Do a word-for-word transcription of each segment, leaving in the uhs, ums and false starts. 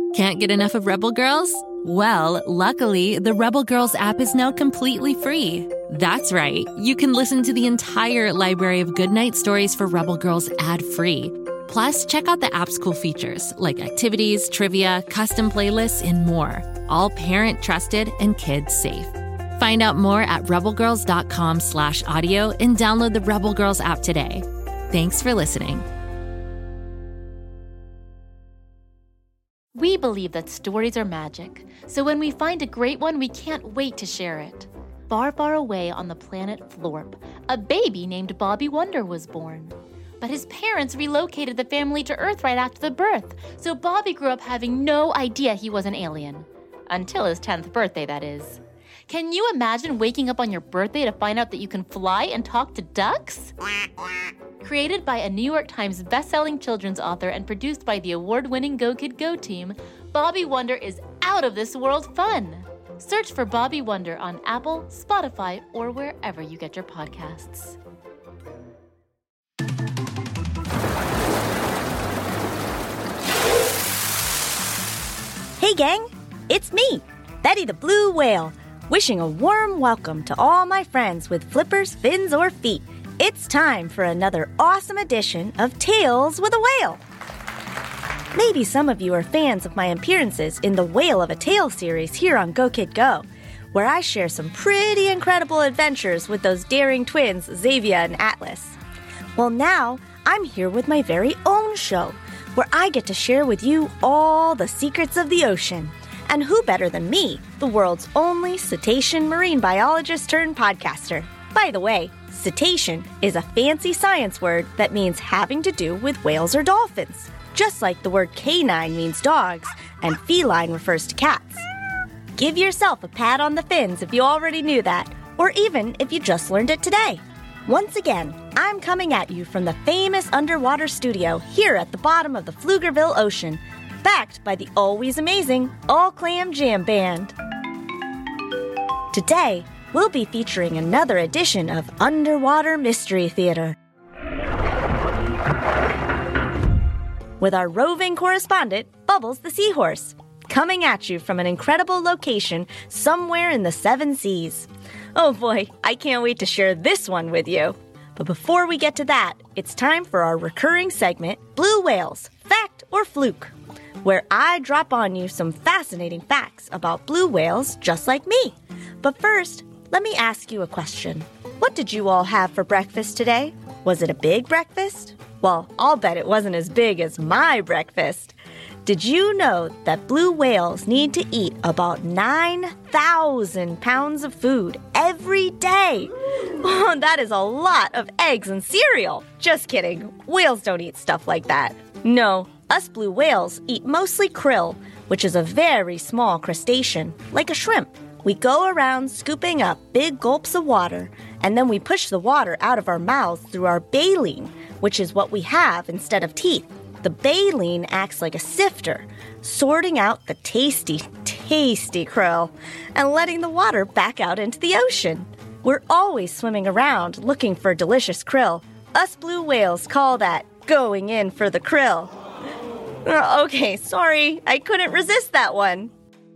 Can't get enough of Rebel Girls? Well, luckily, the Rebel Girls app is now completely free. That's right. You can listen to the entire library of goodnight stories for Rebel Girls ad-free. Plus, check out the app's cool features like activities, trivia, custom playlists, and more. All parent-trusted and kids-safe. Find out more at rebelgirls.com slash audio and download the Rebel Girls app today. Thanks for listening. We believe that stories are magic, so when we find a great one, we can't wait to share it. Far, far away on the planet Florp, a baby named Bobby Wonder was born. But his parents relocated the family to Earth right after the birth, so Bobby grew up having no idea he was an alien. Until his tenth birthday, that is. Can you imagine waking up on your birthday to find out that you can fly and talk to ducks? Created by a New York Times bestselling children's author and produced by the award-winning Go Kid Go team, Bobby Wonder is out of this world fun. Search for Bobby Wonder on Apple, Spotify, or wherever you get your podcasts. Hey gang, it's me, Betty the Blue Whale, wishing a warm welcome to all my friends with flippers, fins, or feet. It's time for another awesome edition of Tales with a Whale. Maybe some of you are fans of my appearances in the Whale of a Tale series here on Go Kid Go, where I share some pretty incredible adventures with those daring twins, Xavier and Atlas. Well, now I'm here with my very own show, where I get to share with you all the secrets of the ocean. And who better than me, the world's only cetacean marine biologist turned podcaster? By the way, cetacean is a fancy science word that means having to do with whales or dolphins, just like the word canine means dogs and feline refers to cats. Give yourself a pat on the fins if you already knew that, or even if you just learned it today. Once again, I'm coming at you from the famous underwater studio here at the bottom of the Pflugerville Ocean, backed by the always amazing All Clam Jam Band. Today, we'll be featuring another edition of Underwater Mystery Theater with our roving correspondent, Bubbles the Seahorse, coming at you from an incredible location somewhere in the seven seas. Oh boy, I can't wait to share this one with you. But before we get to that, it's time for our recurring segment, Blue Whales, Fact or Fluke, where I drop on you some fascinating facts about blue whales just like me. But first, let me ask you a question. What did you all have for breakfast today? Was it a big breakfast? Well, I'll bet it wasn't as big as my breakfast. Did you know that blue whales need to eat about nine thousand pounds of food every day? Oh, that is a lot of eggs and cereal. Just kidding. Whales don't eat stuff like that. No, us blue whales eat mostly krill, which is a very small crustacean, like a shrimp. We go around scooping up big gulps of water, and then we push the water out of our mouths through our baleen, which is what we have instead of teeth. The baleen acts like a sifter, sorting out the tasty, tasty krill and letting the water back out into the ocean. We're always swimming around looking for delicious krill. Us blue whales call that going in for the krill. Uh, okay, sorry, I couldn't resist that one.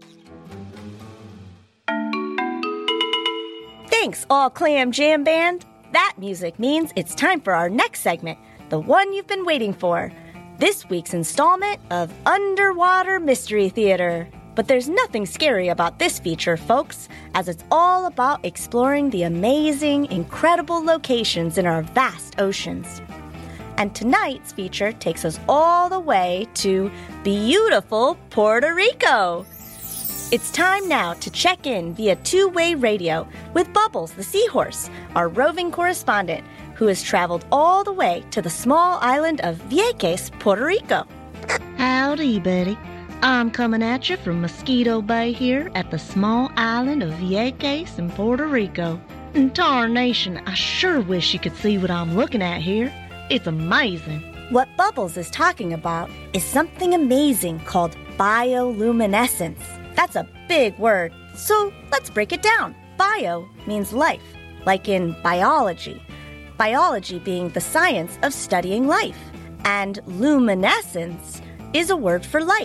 Thanks, All Clam Jam Band. That music means it's time for our next segment, the one you've been waiting for. This week's installment of Underwater Mystery Theater. But there's nothing scary about this feature, folks, as it's all about exploring the amazing, incredible locations in our vast oceans. And tonight's feature takes us all the way to beautiful Puerto Rico. It's time now to check in via two-way radio with Bubbles the Seahorse, our roving correspondent, who has traveled all the way to the small island of Vieques, Puerto Rico. Howdy, Betty. I'm coming at you from Mosquito Bay here at the small island of Vieques in Puerto Rico. And tarnation, I sure wish you could see what I'm looking at here. It's amazing. What Bubbles is talking about is something amazing called bioluminescence. That's a big word, so let's break it down. Bio means life, like in biology. Biology being the science of studying life. And luminescence is a word for light,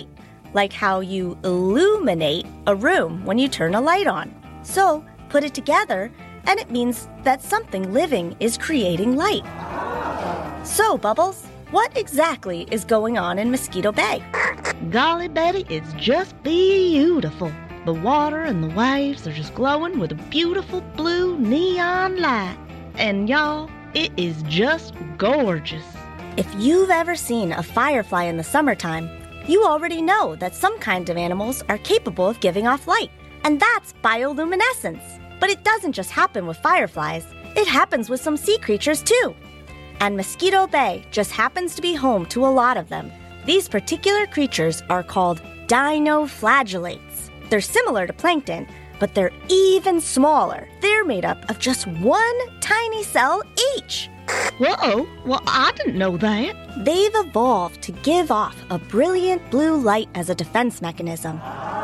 like how you illuminate a room when you turn a light on. So, put it together, and it means that something living is creating light. So, Bubbles, what exactly is going on in Mosquito Bay? Golly, Betty, it's just beautiful. The water and the waves are just glowing with a beautiful blue neon light. And y'all, it is just gorgeous. If you've ever seen a firefly in the summertime, you already know that some kinds of animals are capable of giving off light, and that's bioluminescence. But it doesn't just happen with fireflies. It happens with some sea creatures too. And Mosquito Bay just happens to be home to a lot of them. These particular creatures are called dinoflagellates. They're similar to plankton, but they're even smaller. They're made up of just one tiny cell each. Whoa, well, I didn't know that. They've evolved to give off a brilliant blue light as a defense mechanism.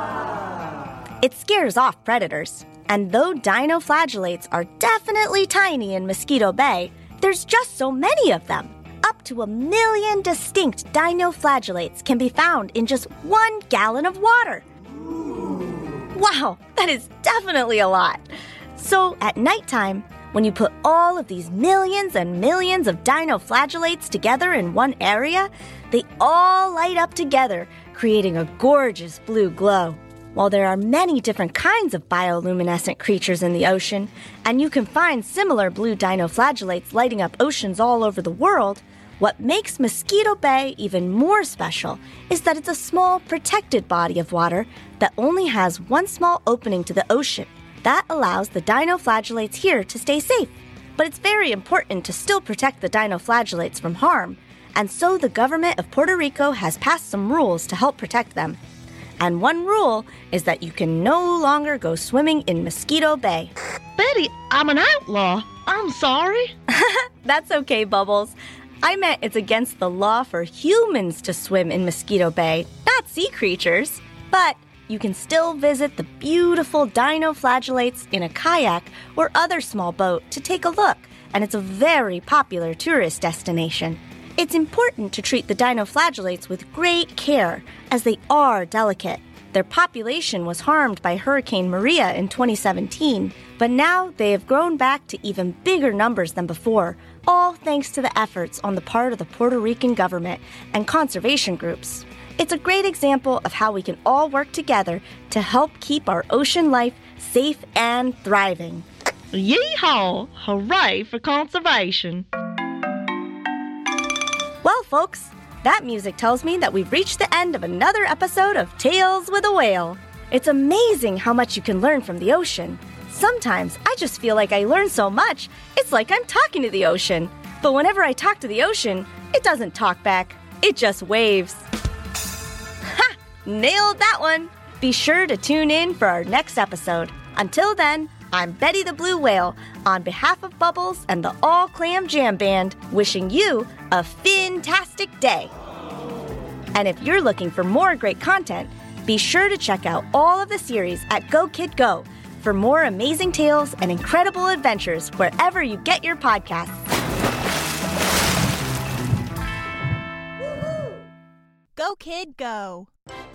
It scares off predators. And though dinoflagellates are definitely tiny in Mosquito Bay, there's just so many of them. Up to a million distinct dinoflagellates can be found in just one gallon of water. Wow, that is definitely a lot. So at nighttime, when you put all of these millions and millions of dinoflagellates together in one area, they all light up together, creating a gorgeous blue glow. While there are many different kinds of bioluminescent creatures in the ocean, and you can find similar blue dinoflagellates lighting up oceans all over the world, what makes Mosquito Bay even more special is that it's a small, protected body of water that only has one small opening to the ocean. That allows the dinoflagellates here to stay safe. But it's very important to still protect the dinoflagellates from harm, and so the government of Puerto Rico has passed some rules to help protect them. And one rule is that you can no longer go swimming in Mosquito Bay. Betty, I'm an outlaw. I'm sorry. That's okay, Bubbles. I meant it's against the law for humans to swim in Mosquito Bay, not sea creatures. But you can still visit the beautiful dinoflagellates in a kayak or other small boat to take a look, and it's a very popular tourist destination. It's important to treat the dinoflagellates with great care, as they are delicate. Their population was harmed by Hurricane Maria in twenty seventeen, but now they have grown back to even bigger numbers than before, all thanks to the efforts on the part of the Puerto Rican government and conservation groups. It's a great example of how we can all work together to help keep our ocean life safe and thriving. Yeehaw! Hooray for conservation! Well, folks, that music tells me that we've reached the end of another episode of Tales with a Whale. It's amazing how much you can learn from the ocean. Sometimes I just feel like I learn so much, it's like I'm talking to the ocean. But whenever I talk to the ocean, it doesn't talk back. It just waves. Ha! Nailed that one! Be sure to tune in for our next episode. Until then, I'm Betty the Blue Whale, on behalf of Bubbles and the All Clam Jam Band, wishing you a fin-tastic day. And if you're looking for more great content, be sure to check out all of the series at Go Kid Go for more amazing tales and incredible adventures wherever you get your podcasts. Go Kid Go!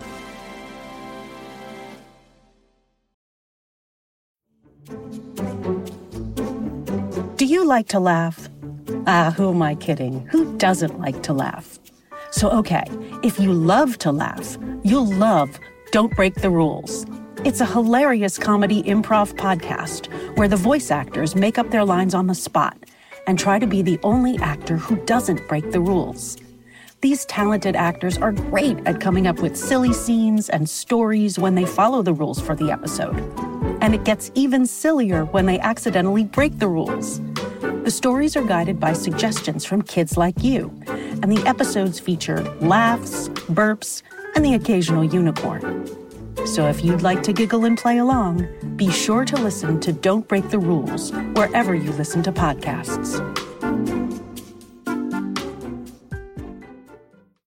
Do you like to laugh? Ah, who am I kidding? Who doesn't like to laugh? So, okay, if you love to laugh, you'll love Don't Break the Rules. It's a hilarious comedy improv podcast where the voice actors make up their lines on the spot and try to be the only actor who doesn't break the rules. These talented actors are great at coming up with silly scenes and stories when they follow the rules for the episode. And it gets even sillier when they accidentally break the rules. The stories are guided by suggestions from kids like you, and the episodes feature laughs, burps, and the occasional unicorn. So if you'd like to giggle and play along, be sure to listen to Don't Break the Rules wherever you listen to podcasts.